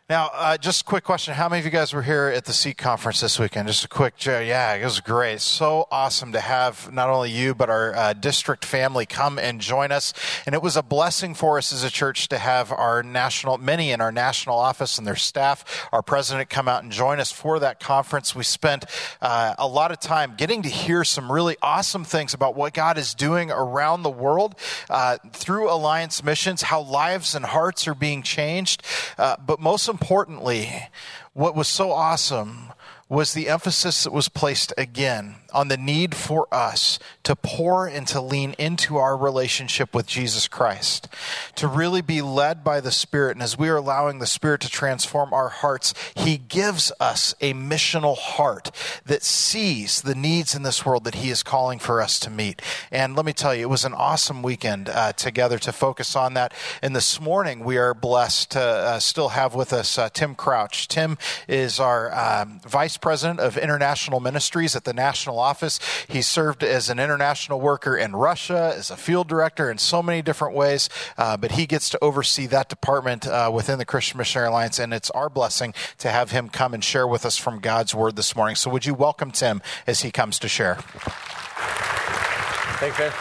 Now, just a quick question. How many of you guys were here at the Seek Conference this weekend? Just a quick, yeah, it was great. So awesome to have not only you, but our district family come and join us. And it was a blessing for us as a church to have many in our national office and their staff, our president, come out and join us for that conference. We spent a lot of time getting to hear some really awesome things about what God is doing around the world through Alliance Missions, how lives and hearts are being changed. But most importantly, what was so awesome was the emphasis that was placed again on the need for us to pour and to lean into our relationship with Jesus Christ, to really be led by the Spirit. And as we are allowing the Spirit to transform our hearts, He gives us a missional heart that sees the needs in this world that He is calling for us to meet. And let me tell you, it was an awesome weekend together to focus on that. And this morning, we are blessed to still have with us Tim Crouch. Tim is our Vice President of International Ministries at the National Office. He served as an international worker in Russia, as a field director in so many different ways, but he gets to oversee that department within the Christian Missionary Alliance, and it's our blessing to have him come and share with us from God's Word this morning. So would you welcome Tim as he comes to share? Thanks, man.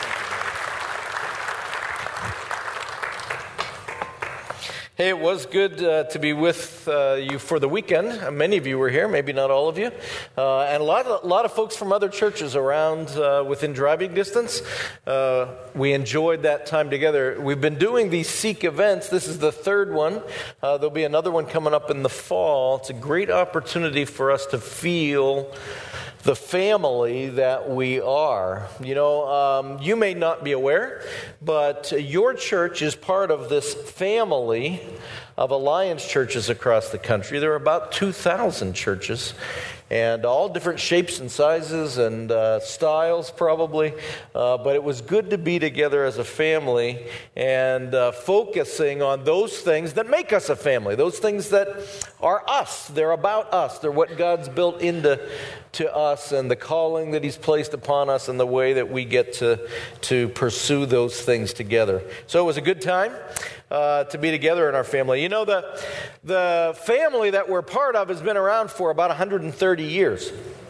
Hey, it was good to be with you for the weekend. Many of you were here, maybe not all of you. And a lot of folks from other churches around within driving distance. We enjoyed that time together. We've been doing these Seek events. This is the third one. There'll be another one coming up in the fall. It's a great opportunity for us to feel the family that we are. You know, you may not be aware, but your church is part of this family of Alliance churches across the country. There are about 2,000 churches, and all different shapes and sizes and styles probably. But it was good to be together as a family and focusing on those things that make us a family, those things that are us. They're about us. They're what God's built into us and the calling that He's placed upon us and the way that we get to pursue those things together. So it was a good time to be together in our family. You know, the family that we're part of has been around for about 130 years.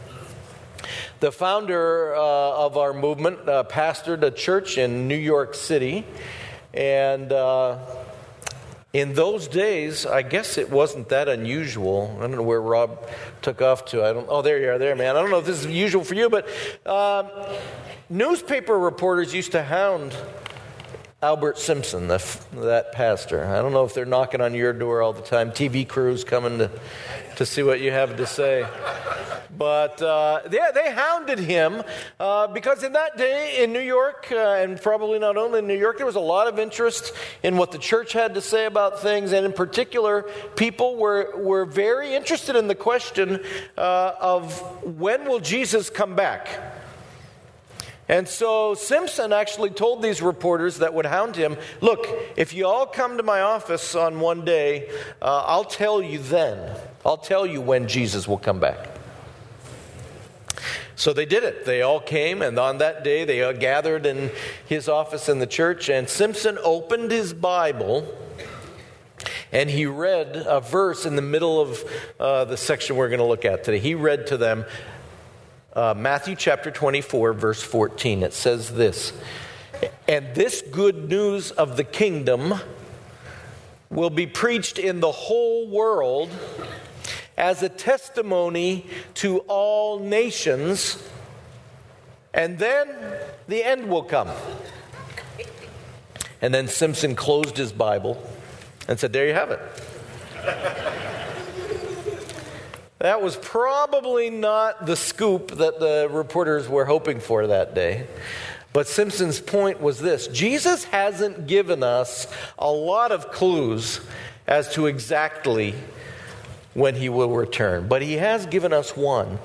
The founder of our movement pastored a church in New York City, and in those days, I guess it wasn't that unusual. I don't know where Rob took off to. Oh, there you are, there, man. I don't know if this is usual for you, but newspaper reporters used to hound Albert Simpson, that pastor. I don't know if they're knocking on your door all the time. TV crews coming to see what you have to say. But they hounded him because in that day in New York, and probably not only in New York, there was a lot of interest in what the church had to say about things. And in particular, people were very interested in the question of when will Jesus come back? And so Simpson actually told these reporters that would hound him, look, if you all come to my office on one day, I'll tell you then. I'll tell you when Jesus will come back. So they did it. They all came, and on that day they gathered in his office in the church, and Simpson opened his Bible, and he read a verse in the middle of the section we're going to look at today. He read to them Matthew chapter 24, verse 14. It says this, "And this good news of the kingdom will be preached in the whole world as a testimony to all nations, and then the end will come." And then Simpson closed his Bible and said, there you have it. That was probably not the scoop that the reporters were hoping for that day. But Simpson's point was this: Jesus hasn't given us a lot of clues as to exactly when He will return, but He has given us one.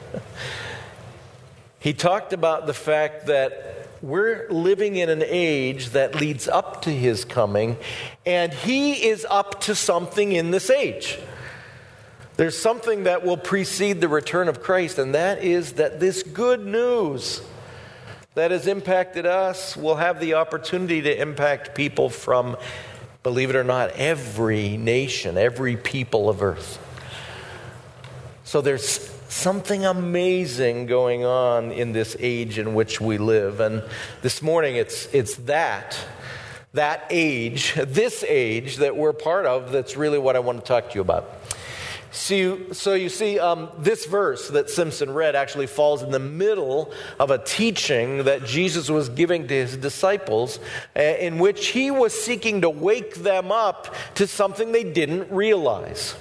He talked about the fact that we're living in an age that leads up to His coming, and He is up to something in this age. There's something that will precede the return of Christ, and that is that this good news that has impacted us will have the opportunity to impact people from believe it or not, every nation, every people of earth. So there's something amazing going on in this age in which we live. And this morning it's that age, this age that we're part of, that's really what I want to talk to you about. So you see, this verse that Simpson read actually falls in the middle of a teaching that Jesus was giving to his disciples, in which he was seeking to wake them up to something they didn't realize.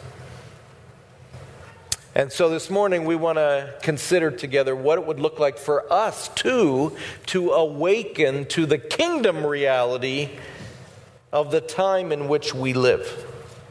And so this morning we want to consider together what it would look like for us to awaken to the kingdom reality of the time in which we live.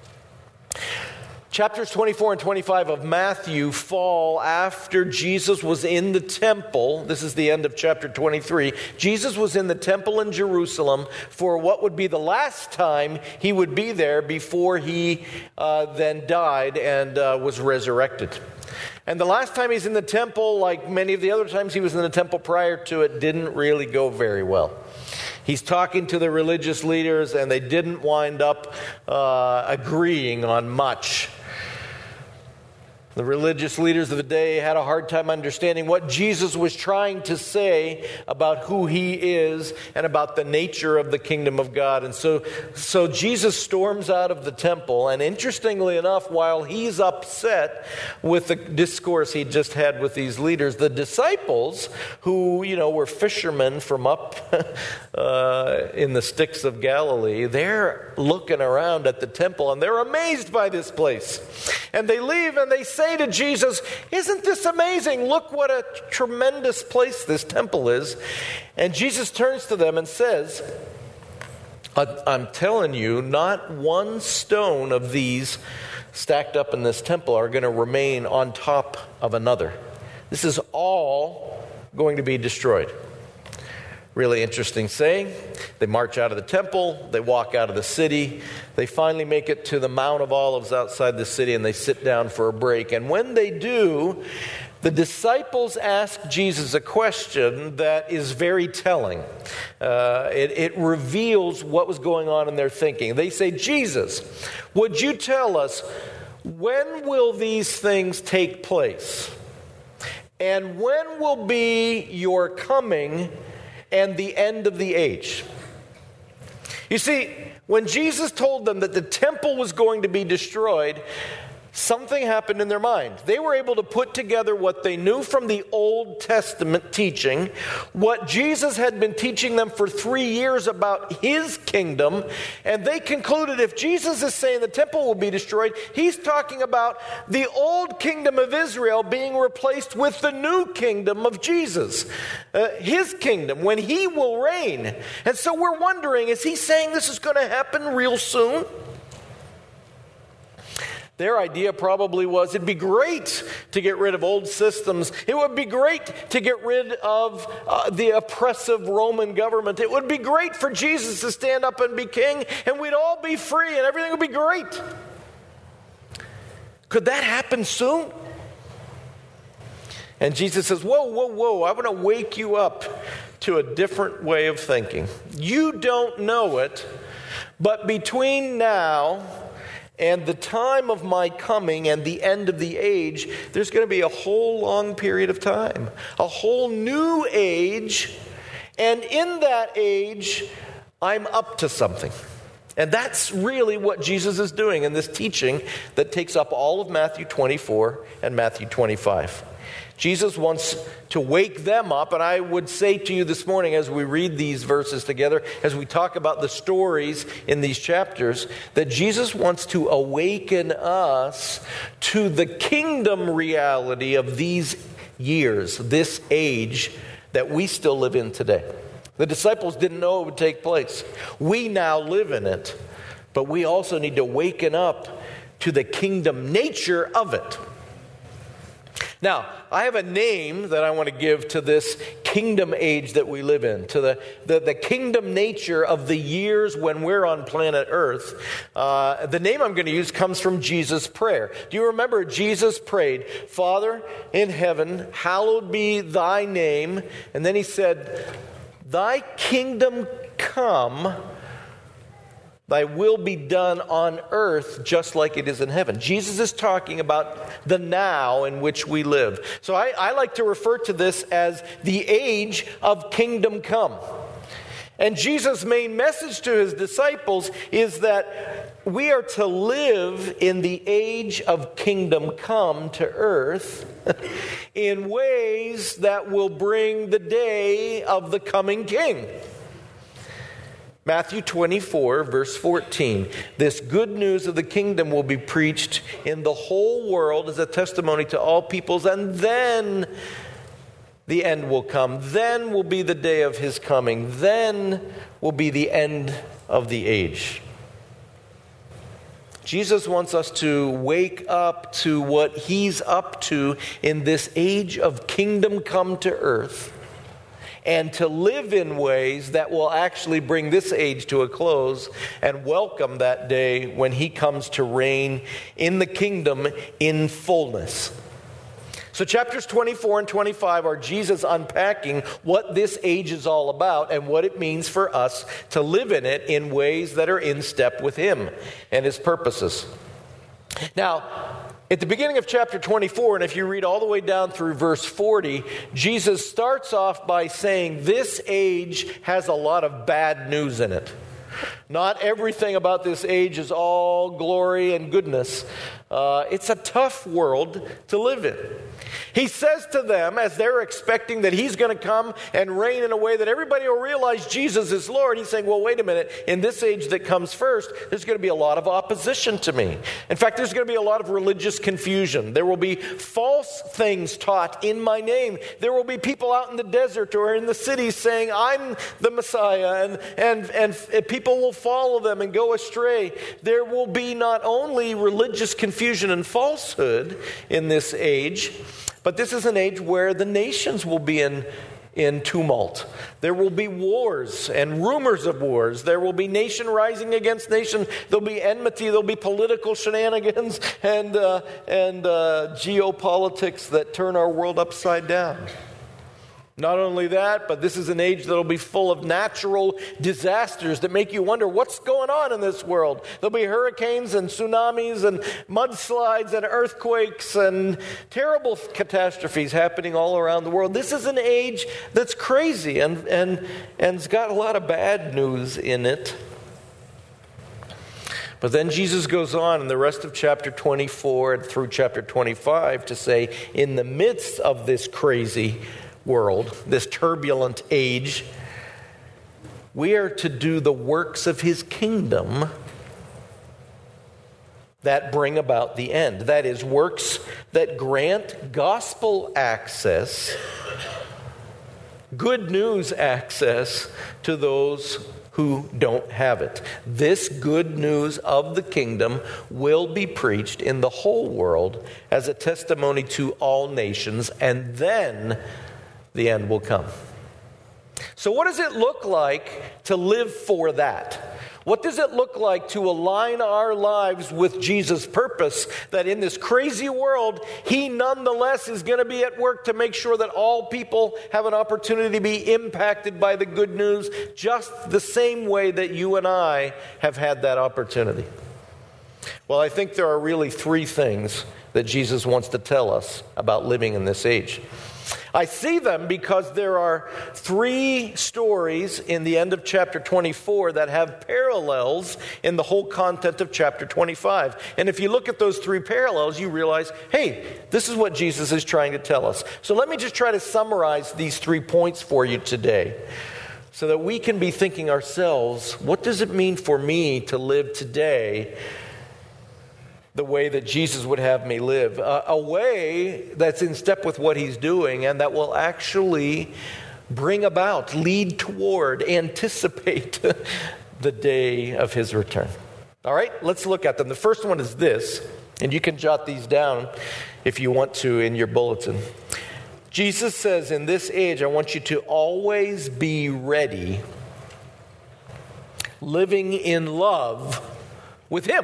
Chapters 24 and 25 of Matthew fall after Jesus was in the temple. This is the end of chapter 23. Jesus was in the temple in Jerusalem for what would be the last time he would be there before he then died and was resurrected. And the last time he's in the temple, like many of the other times he was in the temple prior to it, didn't really go very well. He's talking to the religious leaders, and they didn't wind up agreeing on much. The religious leaders of the day had a hard time understanding what Jesus was trying to say about who he is and about the nature of the kingdom of God. And so Jesus storms out of the temple, and interestingly enough, while he's upset with the discourse he just had with these leaders, the disciples, who were fishermen from up in the sticks of Galilee, they're looking around at the temple and they're amazed by this place. And they leave and they say to Jesus, "Isn't this amazing? Look what a tremendous place this temple is." And Jesus turns to them and says, "I'm telling you, not one stone of these stacked up in this temple are going to remain on top of another. This is all going to be destroyed." Really interesting saying. They march out of the temple, they walk out of the city, they finally make it to the Mount of Olives outside the city, and they sit down for a break. And when they do, the disciples ask Jesus a question that is very telling. It reveals what was going on in their thinking. They say, "Jesus, would you tell us, when will these things take place? And when will be your coming and the end of the age?" You see, when Jesus told them that the temple was going to be destroyed, something happened in their mind. They were able to put together what they knew from the Old Testament teaching, what Jesus had been teaching them for 3 years about his kingdom, and they concluded if Jesus is saying the temple will be destroyed, he's talking about the old kingdom of Israel being replaced with the new kingdom of Jesus, his kingdom, when he will reign. And so we're wondering, is he saying this is going to happen real soon? Their idea probably was it'd be great to get rid of old systems. It would be great to get rid of the oppressive Roman government. It would be great for Jesus to stand up and be king, and we'd all be free and everything would be great. Could that happen soon? And Jesus says, whoa, I want to wake you up to a different way of thinking. You don't know it, but between now and the time of my coming and the end of the age, there's going to be a whole long period of time. A whole new age. And in that age, I'm up to something. And that's really what Jesus is doing in this teaching that takes up all of Matthew 24 and Matthew 25. Jesus wants to wake them up, and I would say to you this morning as we read these verses together, as we talk about the stories in these chapters, that Jesus wants to awaken us to the kingdom reality of these years, this age that we still live in today. The disciples didn't know it would take place. We now live in it, but we also need to waken up to the kingdom nature of it. Now, I have a name that I want to give to this kingdom age that we live in, to the kingdom nature of the years when we're on planet Earth. The name I'm going to use comes from Jesus' prayer. Do you remember Jesus prayed, "Father in heaven, hallowed be thy name." And then he said, "Thy kingdom come, Thy will be done on earth just like it is in heaven. Jesus is talking about the now in which we live. So I like to refer to this as the age of kingdom come. And Jesus' main message to his disciples is that we are to live in the age of kingdom come to earth in ways that will bring the day of the coming king. Matthew 24, verse 14. This good news of the kingdom will be preached in the whole world as a testimony to all peoples, and then the end will come. Then will be the day of his coming. Then will be the end of the age. Jesus wants us to wake up to what he's up to in this age of kingdom come to earth, and to live in ways that will actually bring this age to a close and welcome that day when he comes to reign in the kingdom in fullness. So chapters 24 and 25 are Jesus unpacking what this age is all about and what it means for us to live in it in ways that are in step with him and his purposes. Now, at the beginning of chapter 24, and if you read all the way down through verse 40, Jesus starts off by saying this age has a lot of bad news in it. Not everything about this age is all glory and goodness. It's a tough world to live in. He says to them, as they're expecting that he's going to come and reign in a way that everybody will realize Jesus is Lord, he's saying, well, wait a minute. In this age that comes first, there's going to be a lot of opposition to me. In fact, there's going to be a lot of religious confusion. There will be false things taught in my name. There will be people out in the desert or in the cities saying, I'm the Messiah, and people will follow them and go astray. There will be not only religious confusion and falsehood in this age, but this is an age where the nations will be in tumult. There will be wars and rumors of wars. There will be nation rising against nation. There'll be enmity. There'll be political shenanigans and geopolitics that turn our world upside down. Not only that, but this is an age that will be full of natural disasters that make you wonder what's going on in this world. There'll be hurricanes and tsunamis and mudslides and earthquakes and terrible catastrophes happening all around the world. This is an age that's crazy and it's got a lot of bad news in it. But then Jesus goes on in the rest of chapter 24 and through chapter 25 to say, in the midst of this crazy world, this turbulent age, we are to do the works of his kingdom that bring about the end. That is, works that grant gospel access, good news access to those who don't have it. This good news of the kingdom will be preached in the whole world as a testimony to all nations, and then the end will come. So what does it look like to live for that? What does it look like to align our lives with Jesus' purpose, that in this crazy world, he nonetheless is going to be at work to make sure that all people have an opportunity to be impacted by the good news, just the same way that you and I have had that opportunity? Well, I think there are really three things that Jesus wants to tell us about living in this age. I see them because there are three stories in the end of chapter 24 that have parallels in the whole content of chapter 25. And if you look at those three parallels, you realize, hey, this is what Jesus is trying to tell us. So let me just try to summarize these 3 points for you today so that we can be thinking ourselves, what does it mean for me to live today the way that Jesus would have me live, a way that's in step with what he's doing and that will actually bring about, lead toward, anticipate the day of his return. All right, let's look at them. The first one is this, and you can jot these down if you want to in your bulletin. Jesus says, in this age, I want you to always be ready, living in love with him.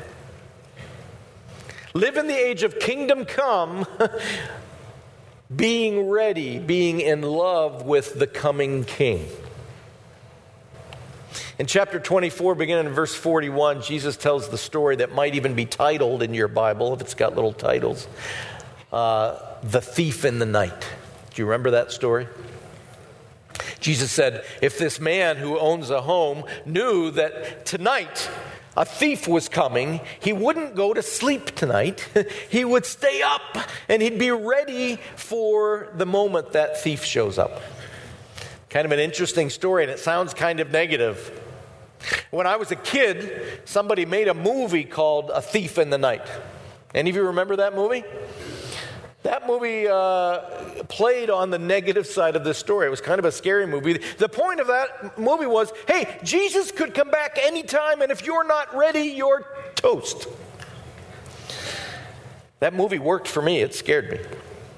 Live in the age of kingdom come, being ready, being in love with the coming king. In chapter 24, beginning in verse 41, Jesus tells the story that might even be titled in your Bible, if it's got little titles, The Thief in the Night. Do you remember that story? Jesus said, if this man who owns a home knew that tonight a thief was coming, he wouldn't go to sleep tonight. He would stay up and he'd be ready for the moment that thief shows up. Kind of an interesting story, and it sounds kind of negative. When I was a kid, somebody made a movie called A Thief in the Night. Any of you remember that movie? That movie played on the negative side of this story. It was kind of a scary movie. The point of that movie was, hey, Jesus could come back anytime, and if you're not ready, you're toast. That movie worked for me. It scared me.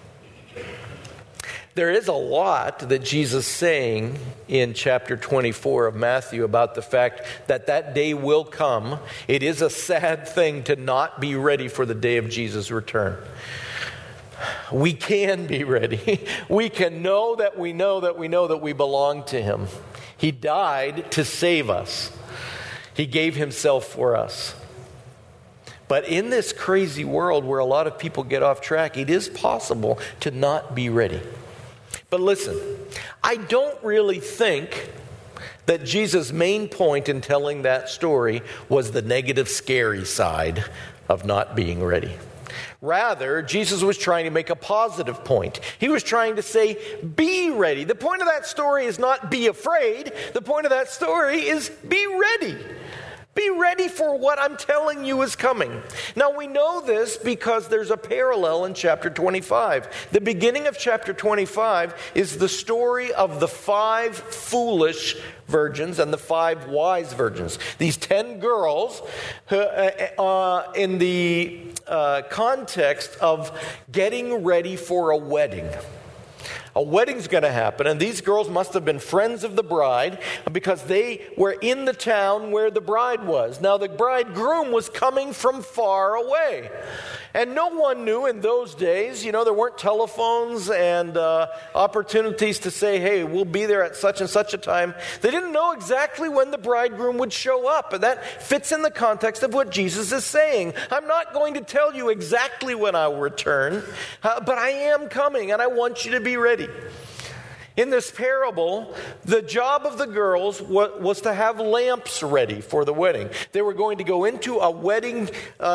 There is a lot that Jesus is saying in chapter 24 of Matthew about the fact that that day will come. It is a sad thing to not be ready for the day of Jesus' return. We can be ready. We can know that we know that we know that we belong to Him. He died to save us. He gave Himself for us. But in this crazy world where a lot of people get off track, it is possible to not be ready. But listen, I don't really think that Jesus' main point in telling that story was the negative, scary side of not being ready. Rather, Jesus was trying to make a positive point. He was trying to say, be ready. The point of that story is not be afraid. The point of that story is be ready. Be ready for what I'm telling you is coming. Now, we know this because there's a parallel in chapter 25. The beginning of chapter 25 is the story of the 5 foolish virgins and the 5 wise virgins. These 10 girls in the context of getting ready for a wedding. A wedding's going to happen, and these girls must have been friends of the bride because they were in the town where the bride was. Now, the bridegroom was coming from far away. And no one knew in those days, there weren't telephones and opportunities to say, hey, we'll be there at such and such a time. They didn't know exactly when the bridegroom would show up. And that fits in the context of what Jesus is saying. I'm not going to tell you exactly when I will return, but I am coming and I want you to be ready. In this parable, the job of the girls was to have lamps ready for the wedding. They were going to go into a wedding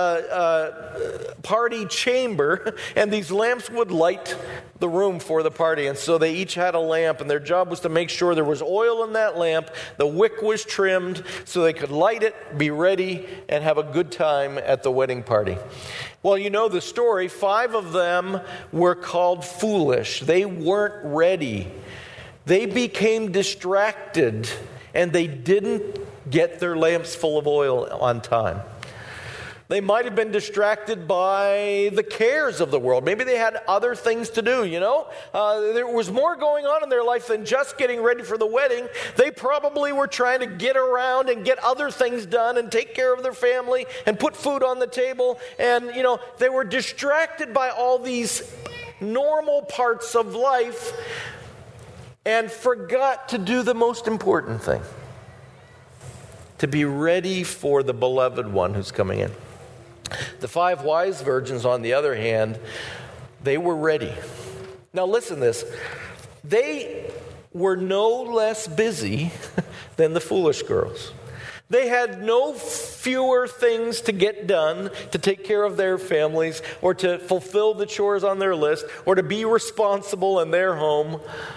party chamber, and these lamps would light the room for the party. And so they each had a lamp, and their job was to make sure there was oil in that lamp, the wick was trimmed, so they could light it, be ready, and have a good time at the wedding party. Well, you know the story. 5 of them were called foolish. They weren't ready. They became distracted, and they didn't get their lamps full of oil on time. They might have been distracted by the cares of the world. Maybe they had other things to do, There was more going on in their life than just getting ready for the wedding. They probably were trying to get around and get other things done and take care of their family and put food on the table. And, they were distracted by all these normal parts of life and forgot to do the most important thing, to be ready for the beloved one who's coming in. The 5 wise virgins, on the other hand, they were ready. Now listen to this. They were no less busy than the foolish girls. They had no fewer things to get done to take care of their families or to fulfill the chores on their list or to be responsible in their home.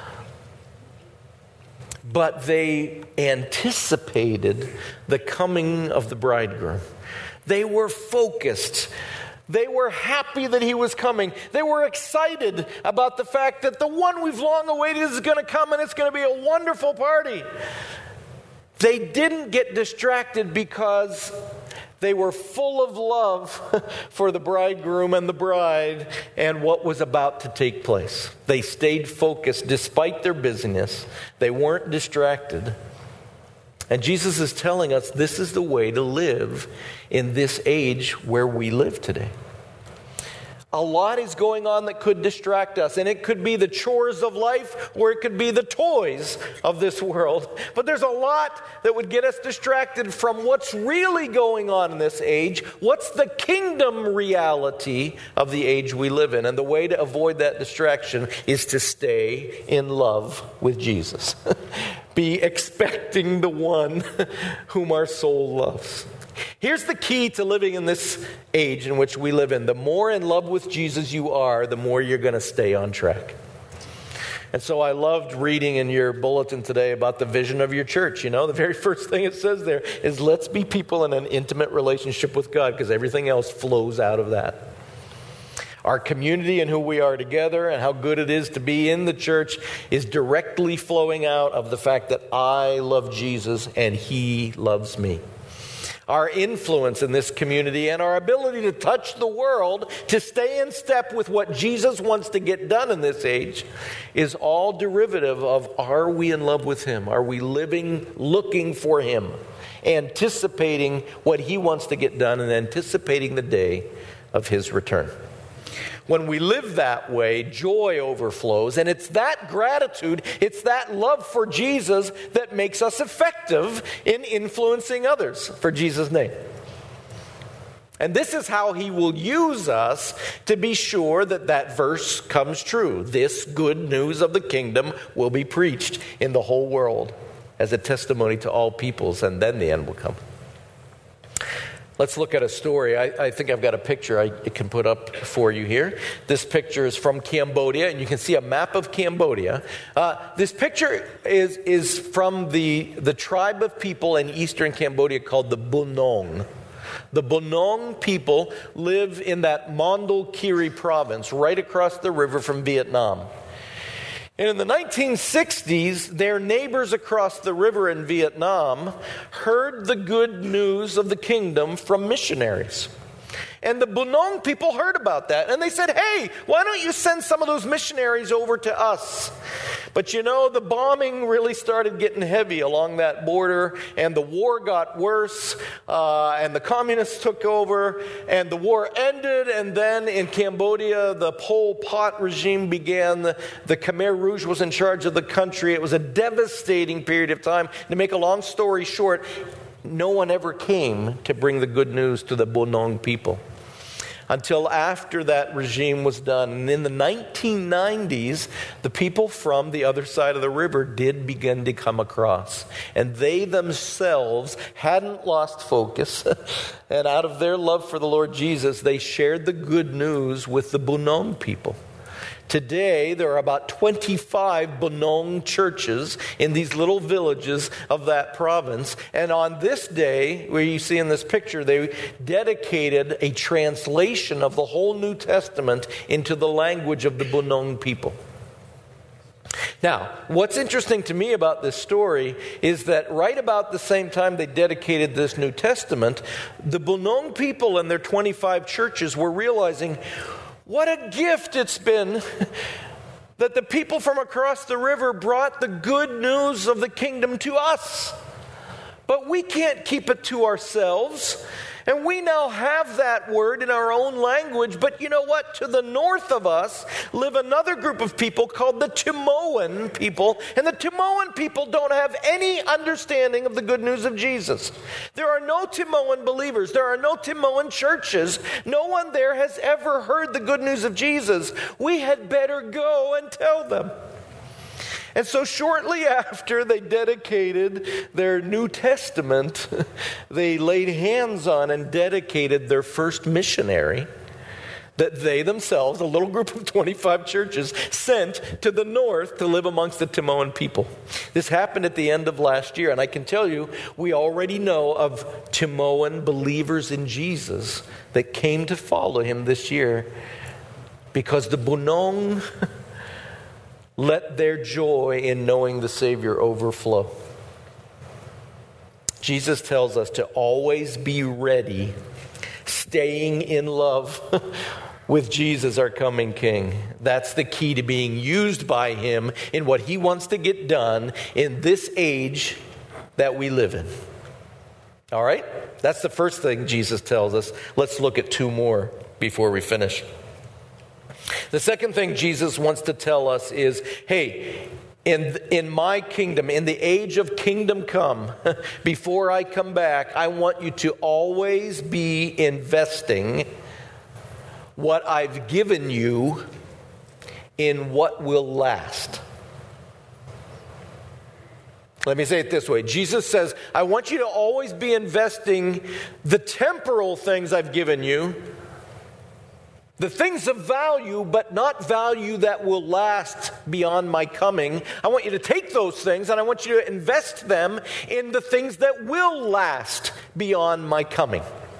But they anticipated the coming of the bridegroom. They were focused. They were happy that he was coming. They were excited about the fact that the one we've long awaited is going to come and it's going to be a wonderful party. They didn't get distracted because they were full of love for the bridegroom and the bride and what was about to take place. They stayed focused despite their busyness. They weren't distracted. And Jesus is telling us this is the way to live in this age where we live today. A lot is going on that could distract us, and it could be the chores of life, or it could be the toys of this world. But there's a lot that would get us distracted from what's really going on in this age. What's the kingdom reality of the age we live in? And the way to avoid that distraction is to stay in love with Jesus. Be expecting the one whom our soul loves. Here's the key to living in this age in which we live in. The more in love with Jesus you are, the more you're going to stay on track. And so I loved reading in your bulletin today about the vision of your church. You know, the very first thing it says there is, let's be people in an intimate relationship with God, because everything else flows out of that. Our community and who we are together and how good it is to be in the church is directly flowing out of the fact that I love Jesus and He loves me. Our influence in this community and our ability to touch the world, to stay in step with what Jesus wants to get done in this age, is all derivative of, are we in love with Him? Are we living, looking for Him, anticipating what He wants to get done and anticipating the day of His return? When we live that way, joy overflows, and it's that gratitude, it's that love for Jesus that makes us effective in influencing others for Jesus' name. And this is how He will use us to be sure that that verse comes true. This good news of the kingdom will be preached in the whole world as a testimony to all peoples, and then the end will come. Let's look at a story. I think I've got a picture I can put up for you here. This picture is from Cambodia, and you can see a map of Cambodia. This picture is from the tribe of people in eastern Cambodia called the Bunong. The Bunong people live in that Mondulkiri province, right across the river from Vietnam. And in the 1960s, their neighbors across the river in Vietnam heard the good news of the kingdom from missionaries. And the Bunong people heard about that, and they said, hey, why don't you send some of those missionaries over to us? But you know, the bombing really started getting heavy along that border, and the war got worse, and the communists took over, and the war ended, and then in Cambodia, the Pol Pot regime began. The Khmer Rouge was in charge of the country. It was a devastating period of time. To make a long story short, no one ever came to bring the good news to the Bunong people until after that regime was done. And in the 1990s, the people from the other side of the river did begin to come across. And they themselves hadn't lost focus. And out of their love for the Lord Jesus, they shared the good news with the Bunong people. Today, there are about 25 Bunong churches in these little villages of that province. And on this day, where you see in this picture, they dedicated a translation of the whole New Testament into the language of the Bunong people. Now, what's interesting to me about this story is that right about the same time they dedicated this New Testament, the Bunong people and their 25 churches were realizing, what a gift it's been that the people from across the river brought the good news of the kingdom to us. But we can't keep it to ourselves. And we now have that word in our own language. But you know what? To the north of us live another group of people called the Timoan people. And the Timoan people don't have any understanding of the good news of Jesus. There are no Timoan believers. There are no Timoan churches. No one there has ever heard the good news of Jesus. We had better go and tell them. And so shortly after they dedicated their New Testament, they laid hands on and dedicated their first missionary that they themselves, a little group of 25 churches, sent to the north to live amongst the Timoan people. This happened at the end of last year, and I can tell you, we already know of Timoan believers in Jesus that came to follow him this year because the Bunong let their joy in knowing the Savior overflow. Jesus tells us to always be ready, staying in love with Jesus, our coming King. That's the key to being used by Him in what He wants to get done in this age that we live in. All right? That's the first thing Jesus tells us. Let's look at two more before we finish. The second thing Jesus wants to tell us is, hey, in my kingdom, in the age of kingdom come, before I come back, I want you to always be investing what I've given you in what will last. Let me say it this way. Jesus says, I want you to always be investing the temporal things I've given you, the things of value, but not value that will last beyond my coming. I want you to take those things and I want you to invest them in the things that will last beyond my coming.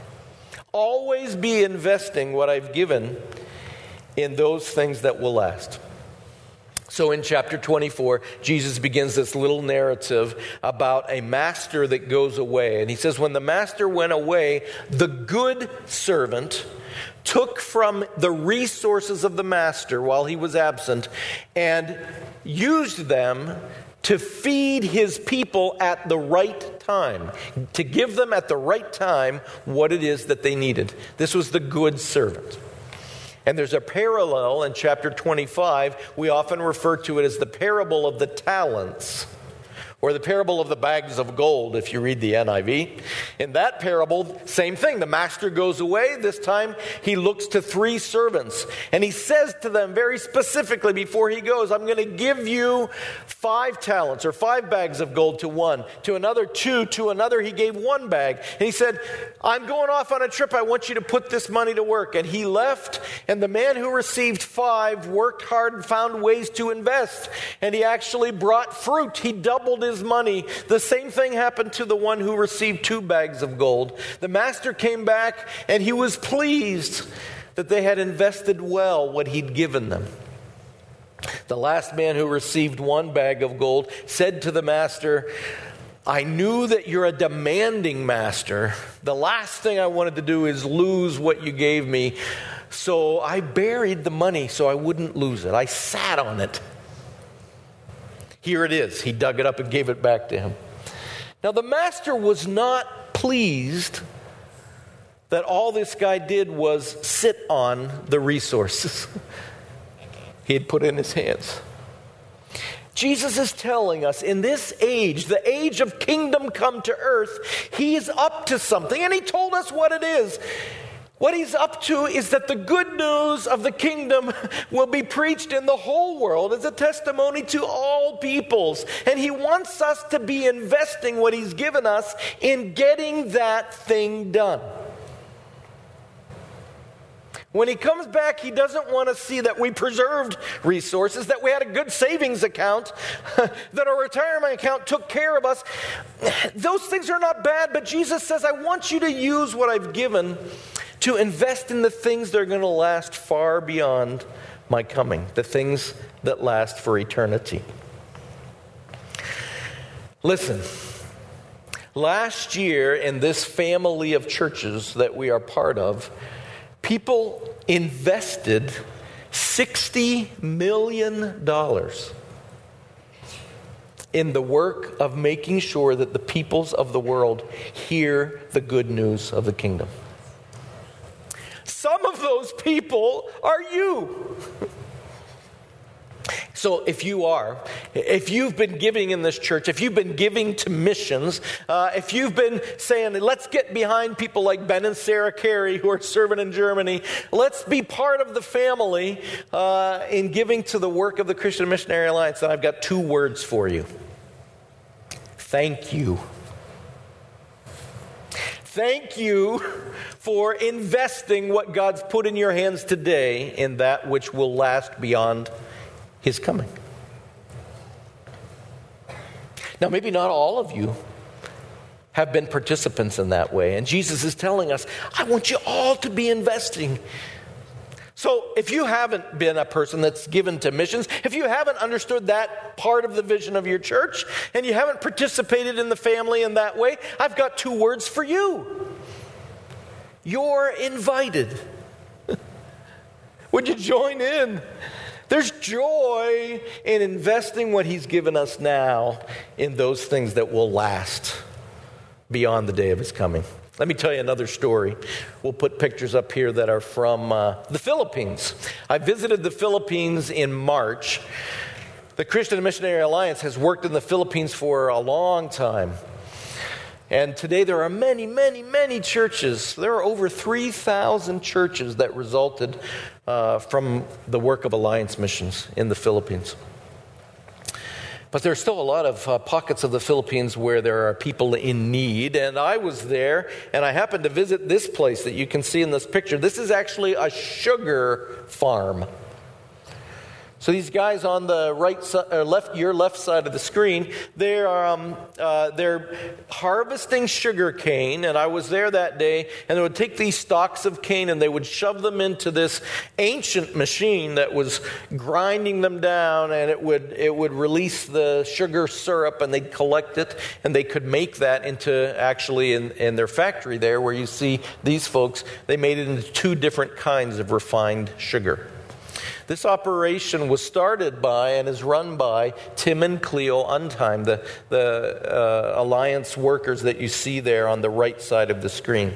Always be investing what I've given in those things that will last. So in chapter 24, Jesus begins this little narrative about a master that goes away. And he says, when the master went away, the good servant took from the resources of the master while he was absent and used them to feed his people at the right time, to give them at the right time what it is that they needed. This was the good servant. And there's a parallel in chapter 25. We often refer to it as the parable of the talents, or the parable of the bags of gold, if you read the NIV. In that parable, same thing. The master goes away. This time, he looks to 3 servants. And he says to them very specifically before he goes, I'm going to give you 5 talents or 5 bags of gold to one. To another, 2. To another, he gave 1 bag. And he said, I'm going off on a trip. I want you to put this money to work. And he left. And the man who received 5 worked hard and found ways to invest. And he actually brought fruit. He doubled his money. The same thing happened to the one who received 2 bags of gold. The master came back and he was pleased that they had invested well what he'd given them. The last man who received 1 bag of gold said to the master, I knew that you're a demanding master. The last thing I wanted to do is lose what you gave me. So I buried the money so I wouldn't lose it. I sat on it. Here it is. He dug it up and gave it back to him. Now, the master was not pleased that all this guy did was sit on the resources he had put in his hands. Jesus is telling us in this age, the age of kingdom come to earth, he's up to something, and he told us what it is. What he's up to is that the good news of the kingdom will be preached in the whole world as a testimony to all peoples. And he wants us to be investing what he's given us in getting that thing done. When he comes back, he doesn't want to see that we preserved resources, that we had a good savings account, that our retirement account took care of us. Those things are not bad, but Jesus says, I want you to use what I've given to invest in the things that are going to last far beyond my coming, the things that last for eternity. Listen, last year in this family of churches that we are part of, people invested $60 million in the work of making sure that the peoples of the world hear the good news of the kingdom. Some of those people are you. So if you've been giving in this church, if you've been giving to missions, if you've been saying, let's get behind people like Ben and Sarah Carey who are serving in Germany, let's be part of the family in giving to the work of the Christian Missionary Alliance, then I've got 2 words for you. Thank you. Thank you for investing what God's put in your hands today in that which will last beyond his coming. Now, maybe not all of you have been participants in that way. And Jesus is telling us, I want you all to be investing. So if you haven't been a person that's given to missions, if you haven't understood that part of the vision of your church, and you haven't participated in the family in that way, I've got 2 words for you. You're invited. Would you join in? There's joy in investing what he's given us now in those things that will last beyond the day of his coming. Let me tell you another story. We'll put pictures up here that are from the Philippines. I visited the Philippines in March. The Christian Missionary Alliance has worked in the Philippines for a long time. And today there are many, many, many churches. There are over 3,000 churches that resulted from the work of Alliance Missions in the Philippines. But there's still a lot of pockets of the Philippines where there are people in need. And I was there, and I happened to visit this place that you can see in this picture. This is actually a sugar farm. So these guys on the your left side of the screen, they're harvesting sugar cane, and I was there that day, and they would take these stalks of cane and they would shove them into this ancient machine that was grinding them down, and it would release the sugar syrup, and they'd collect it, and they could make that into actually in their factory there where you see these folks, they made it into 2 different kinds of refined sugar. This operation was started by and is run by Tim and Cleo Untime, the Alliance workers that you see there on the right side of the screen.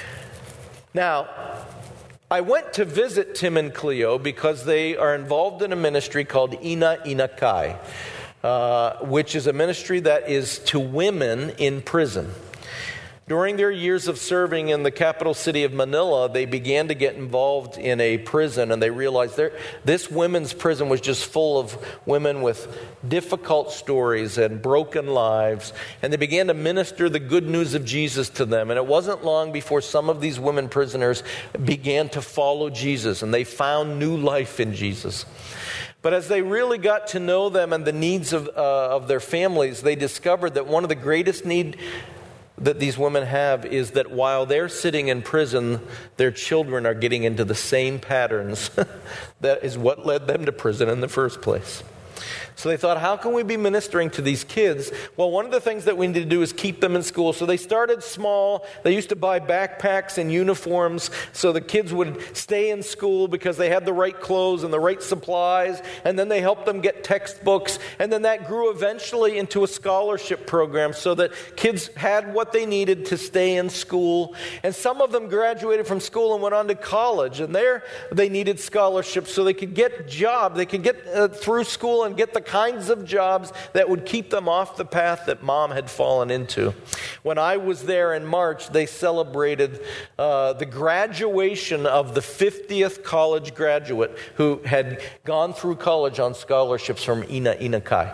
Now, I went to visit Tim and Cleo because they are involved in a ministry called Ina Ina Kai, which is a ministry that is to women in prison. During their years of serving in the capital city of Manila, they began to get involved in a prison, and they realized this women's prison was just full of women with difficult stories and broken lives, and they began to minister the good news of Jesus to them. And it wasn't long before some of these women prisoners began to follow Jesus, and they found new life in Jesus. But as they really got to know them and the needs of their families, they discovered that one of the greatest needs that these women have is that while they're sitting in prison, their children are getting into the same patterns that is what led them to prison in the first place. So they thought, how can we be ministering to these kids? Well, one of the things that we need to do is keep them in school. So they started small. They used to buy backpacks and uniforms so the kids would stay in school because they had the right clothes and the right supplies. And then they helped them get textbooks. And then that grew eventually into a scholarship program so that kids had what they needed to stay in school. And some of them graduated from school and went on to college. And there they needed scholarships so they could get jobs. They could get through school and get the kinds of jobs that would keep them off the path that mom had fallen into. When I was there in March, they celebrated the graduation of the 50th college graduate who had gone through college on scholarships from Ina Ina Kai.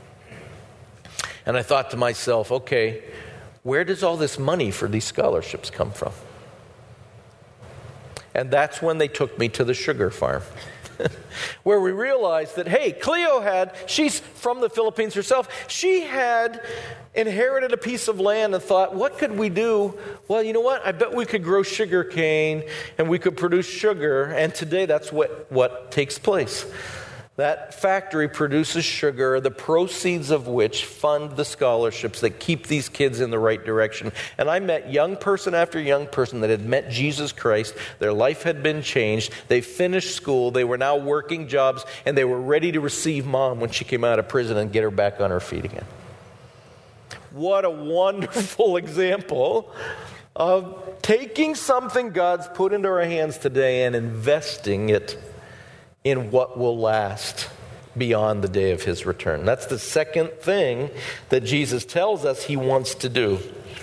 And I thought to myself, okay, where does all this money for these scholarships come from? And that's when they took me to the sugar farm. Where we realized that, hey, she's from the Philippines herself, she had inherited a piece of land and thought, what could we do? Well, you know what? I bet we could grow sugar cane and we could produce sugar, and today that's what takes place. That factory produces sugar, the proceeds of which fund the scholarships that keep these kids in the right direction. And I met young person after young person that had met Jesus Christ. Their life had been changed. They finished school. They were now working jobs, and they were ready to receive mom when she came out of prison and get her back on her feet again. What a wonderful example of taking something God's put into our hands today and investing it in what will last beyond the day of his return. That's the second thing that Jesus tells us he wants to do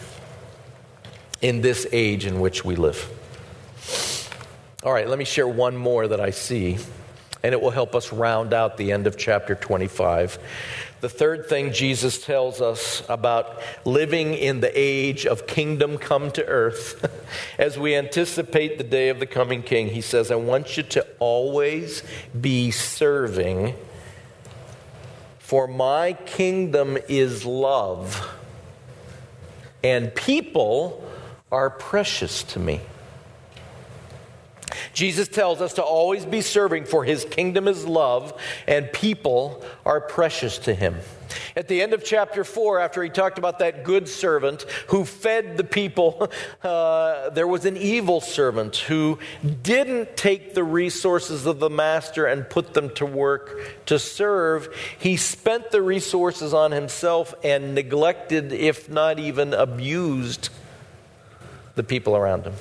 in this age in which we live. All right, let me share one more that I see, and it will help us round out the end of chapter 25. The third thing Jesus tells us about living in the age of kingdom come to earth, as we anticipate the day of the coming King, he says, I want you to always be serving, for my kingdom is love, and people are precious to me. Jesus tells us to always be serving, for his kingdom is love, and people are precious to him. At the end of chapter 4, after he talked about that good servant who fed the people, there was an evil servant who didn't take the resources of the master and put them to work to serve. He spent the resources on himself and neglected, if not even abused, the people around him.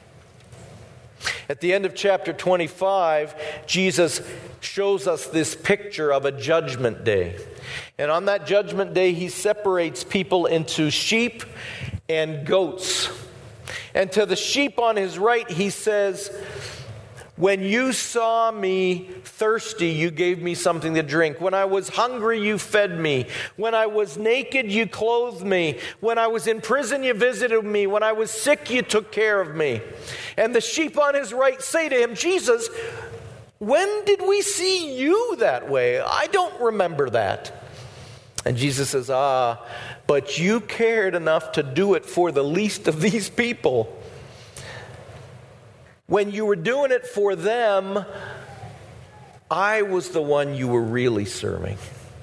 At the end of chapter 25, Jesus shows us this picture of a judgment day. And on that judgment day, he separates people into sheep and goats. And to the sheep on his right, he says, "When you saw me thirsty, you gave me something to drink. When I was hungry, you fed me. When I was naked, you clothed me. When I was in prison, you visited me. When I was sick, you took care of me." And the sheep on his right say to him, "Jesus, when did we see you that way? I don't remember that." And Jesus says, but you cared enough to do it for the least of these people. When you were doing it for them, I was the one you were really serving.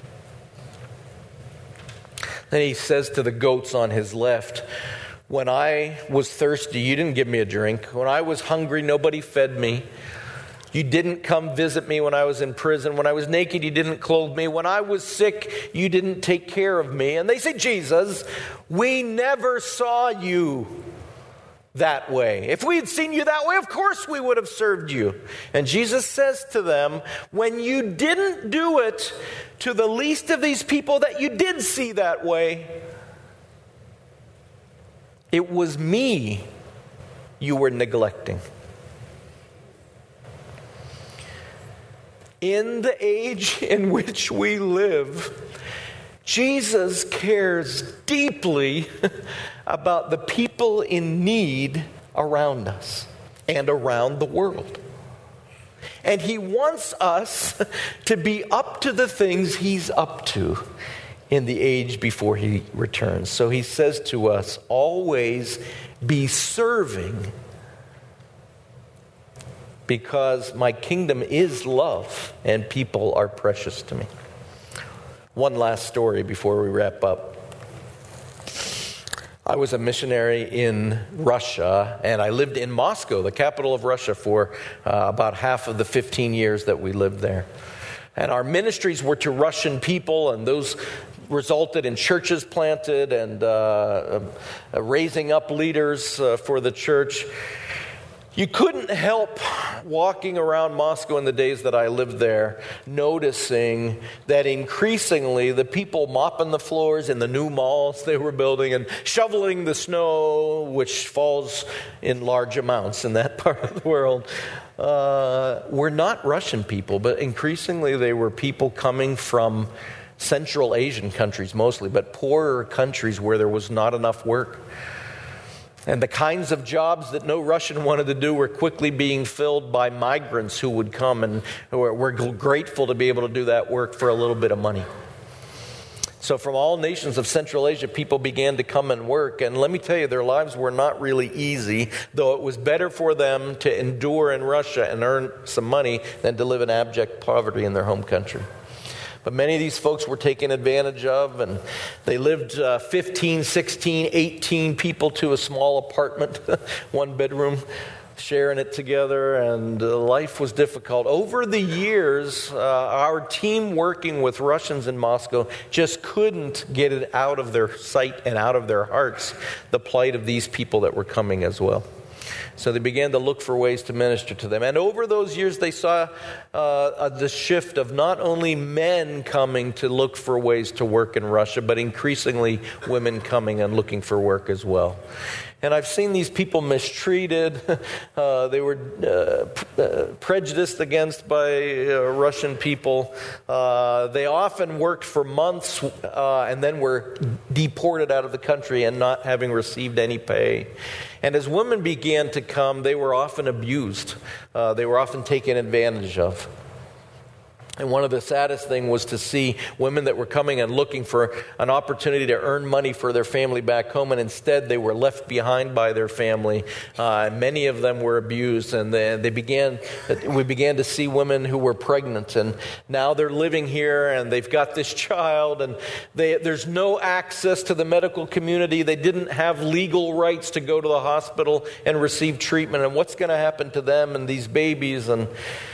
Then he says to the goats on his left, "When I was thirsty, you didn't give me a drink. When I was hungry, nobody fed me. You didn't come visit me when I was in prison. When I was naked, you didn't clothe me. When I was sick, you didn't take care of me." And they say, "Jesus, we never saw you that way. If we had seen you that way, of course we would have served you." And Jesus says to them, "When you didn't do it to the least of these people that you did see that way, it was me you were neglecting." In the age in which we live, Jesus cares deeply about the people in need around us and around the world. And he wants us to be up to the things he's up to in the age before he returns. So he says to us, always be serving, because my kingdom is love and people are precious to me. One last story before we wrap up. I was a missionary in Russia, and I lived in Moscow, the capital of Russia, for about half of the 15 years that we lived there. And our ministries were to Russian people, and those resulted in churches planted and raising up leaders for the church. You couldn't help walking around Moscow in the days that I lived there, noticing that increasingly the people mopping the floors in the new malls they were building and shoveling the snow, which falls in large amounts in that part of the world, were not Russian people, but increasingly they were people coming from Central Asian countries mostly, but poorer countries where there was not enough work. And the kinds of jobs that no Russian wanted to do were quickly being filled by migrants who would come and were grateful to be able to do that work for a little bit of money. So from all nations of Central Asia, people began to come and work. And let me tell you, their lives were not really easy, though it was better for them to endure in Russia and earn some money than to live in abject poverty in their home country. But many of these folks were taken advantage of, and they lived 15, 16, 18 people to a small apartment, one bedroom, sharing it together, and life was difficult. Over the years, our team working with Russians in Moscow just couldn't get it out of their sight and out of their hearts, the plight of these people that were coming as well. So they began to look for ways to minister to them. And over those years, they saw the shift of not only men coming to look for ways to work in Russia, but increasingly women coming and looking for work as well. And I've seen these people mistreated. They were prejudiced against by Russian people. They often worked for months and then were deported out of the country and not having received any pay. And as women began to come, they were often abused. They were often taken advantage of. And one of the saddest things was to see women that were coming and looking for an opportunity to earn money for their family back home, and instead they were left behind by their family. Many of them were abused, and we began to see women who were pregnant, and now they're living here, and they've got this child, and there's no access to the medical community. They didn't have legal rights to go to the hospital and receive treatment, and what's going to happen to them and these babies? And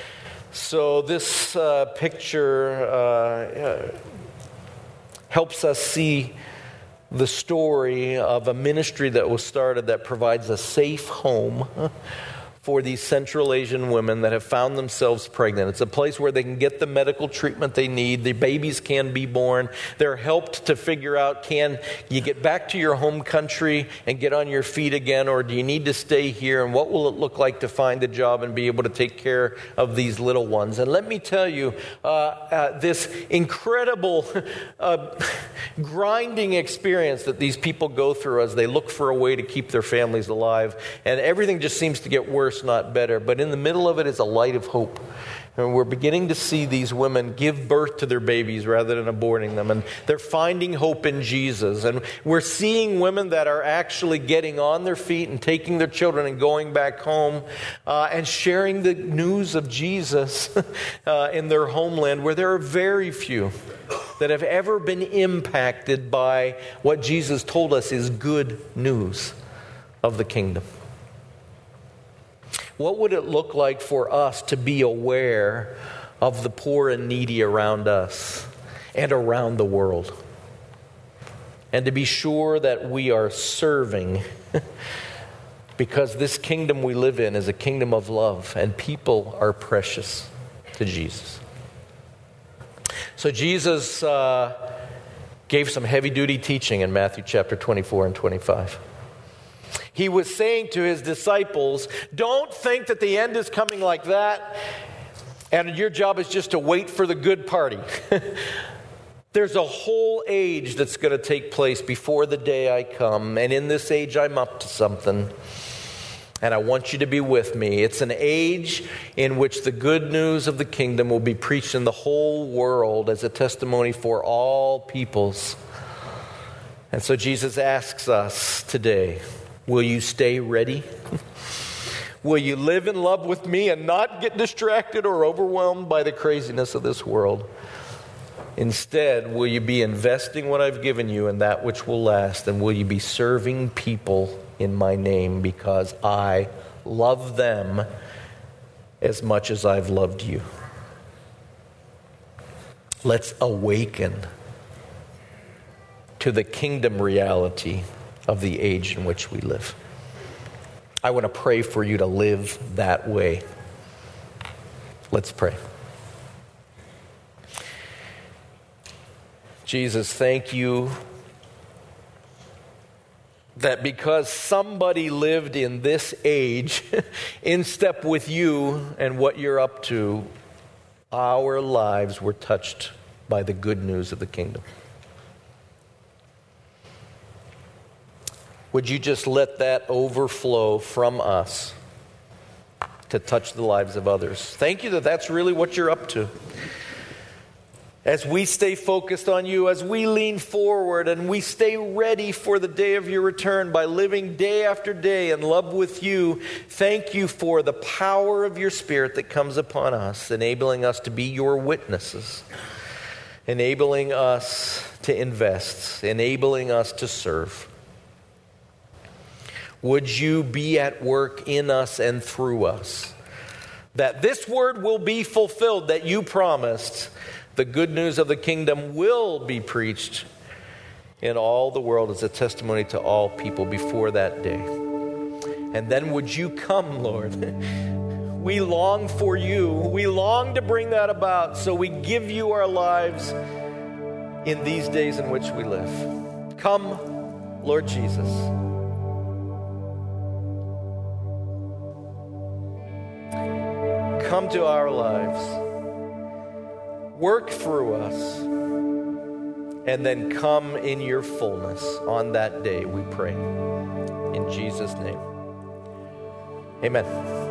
so this picture helps us see the story of a ministry that was started that provides a safe home for these Central Asian women that have found themselves pregnant. It's a place where they can get the medical treatment they need. The babies can be born. They're helped to figure out, can you get back to your home country and get on your feet again, or do you need to stay here, and what will it look like to find a job and be able to take care of these little ones? And let me tell you, this incredible grinding experience that these people go through as they look for a way to keep their families alive, and everything just seems to get worse, not better. But in the middle of it is a light of hope. And we're beginning to see these women give birth to their babies rather than aborting them. And they're finding hope in Jesus. And we're seeing women that are actually getting on their feet and taking their children and going back home and sharing the news of Jesus in their homeland, where there are very few that have ever been impacted by what Jesus told us is good news of the kingdom. What would it look like for us to be aware of the poor and needy around us and around the world? And to be sure that we are serving, because this kingdom we live in is a kingdom of love, and people are precious to Jesus. So Jesus gave some heavy-duty teaching in Matthew chapter 24 and 25. He was saying to his disciples, don't think that the end is coming like that, and your job is just to wait for the good party. There's a whole age that's going to take place before the day I come, and in this age I'm up to something, and I want you to be with me. It's an age in which the good news of the kingdom will be preached in the whole world as a testimony for all peoples. And so Jesus asks us today, will you stay ready? Will you live in love with me and not get distracted or overwhelmed by the craziness of this world? Instead, will you be investing what I've given you in that which will last? And will you be serving people in my name because I love them as much as I've loved you? Let's awaken to the kingdom reality of the age in which we live. I want to pray for you to live that way. Let's pray. Jesus, thank you that because somebody lived in this age in step with you and what you're up to, our lives were touched by the good news of the kingdom. Would you just let that overflow from us to touch the lives of others? Thank you that that's really what you're up to. As we stay focused on you, as we lean forward and we stay ready for the day of your return by living day after day in love with you, thank you for the power of your Spirit that comes upon us, enabling us to be your witnesses, enabling us to invest, enabling us to serve. Would you be at work in us and through us, that this word will be fulfilled that you promised. The good news of the kingdom will be preached in all the world as a testimony to all people before that day. And then would you come, Lord? We long for you. We long to bring that about. So we give you our lives in these days in which we live. Come, Lord Jesus. Come to our lives, work through us, and then come in your fullness on that day, we pray. In Jesus' name, amen.